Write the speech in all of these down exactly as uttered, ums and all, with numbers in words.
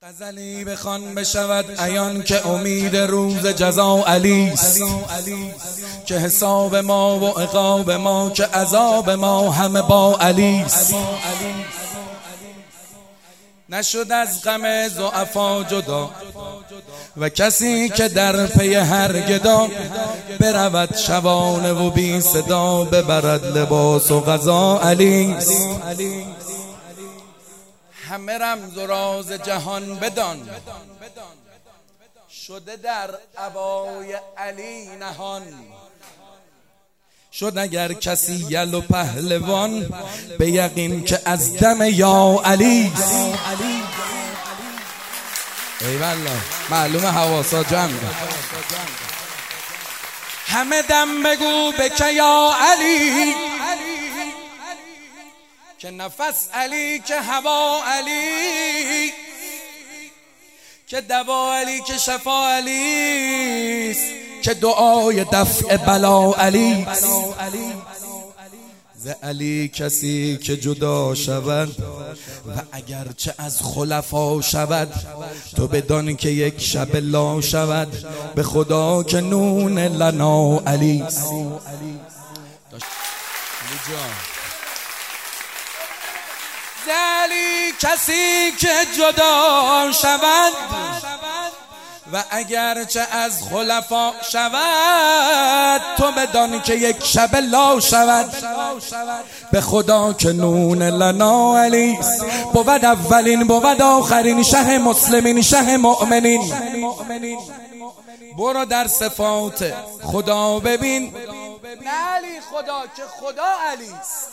غزلی بخوان بشود عیان که امید روز جزا علیست، که حساب ما و عقاب ما که عذاب ما همه با علیست. نشد از غم ضعفا جدا و کسی که در پی هر گدا، برود شبانه و بی صدا ببرد لباس و غذا علیست. همه رمز و راز جهان بدان، شده در عبای علی نهان. شد اگر کسی یل و پهلوان، به یقین که از دم یا علیست. ای والله معلومه حواسا جمع. همه دم بگو به که یا علی، که نفس علی که هوا علی، که دوا علی که شفا علیست، که دعای دفع بلا علیست. ز علی کسی که جدا شود و اگرچه از خلفا شود، تو بدان که یک شب لا شود، به خدا که نون لنا علیست. ز علی کسی که جدا شود و اگرچه از خلفا شود، تو بدان که یک شب لا شود، به خدا که نون لنا علیست. بود اولین بود آخرین، شه مسلمین شه مؤمنین. برو در صفات خدا ببین، نه علی خدا که خدا علیست.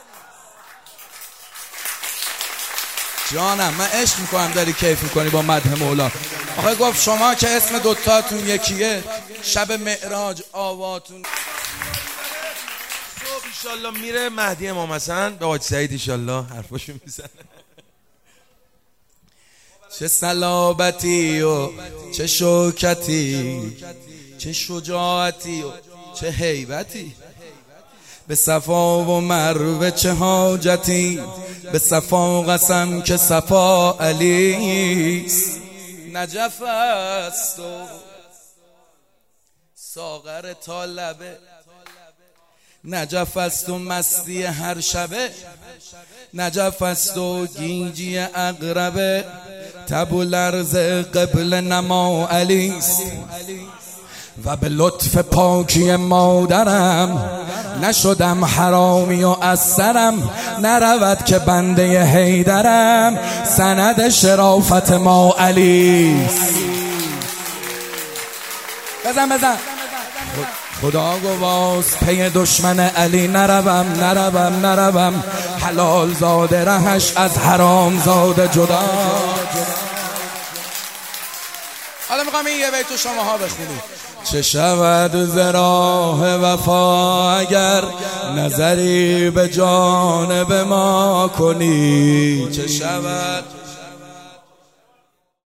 جانم من عشق میکنم داری کیف میکنی با مدح مولا. آخه گفت شما که اسم دوتاتون یکیه، شب معراج آواتون صبح ایشالله میره مهدی امام حسن به حاج سعید ایشالله حرفاشو میزنه. چه صلابتی و چه شوکتی، چه شجاعتی و چه هیبتی، به صفا و مروه چه حاجتی، به صفا قسم که صفا علیست. نجف است و ساغر تا لبه، نجف است و مستی هر شبه، نجف است و گیجی اقربه، تب و لرز قبل نما علیست. و به لطف پاکی مادرم نشدم حرامی و از سرم نرود که بنده حیدرم، سند شرافت ما علیست. بزن بزن خدا گواست پی دشمن علی نروم نروم نروم، حلال زاده رهش از حرام زاده جدا. حالا میخوام این یه بیتو شماها بخونید. چه شود ز راه وفا اگر نظری به جانب ما کنی، چه شود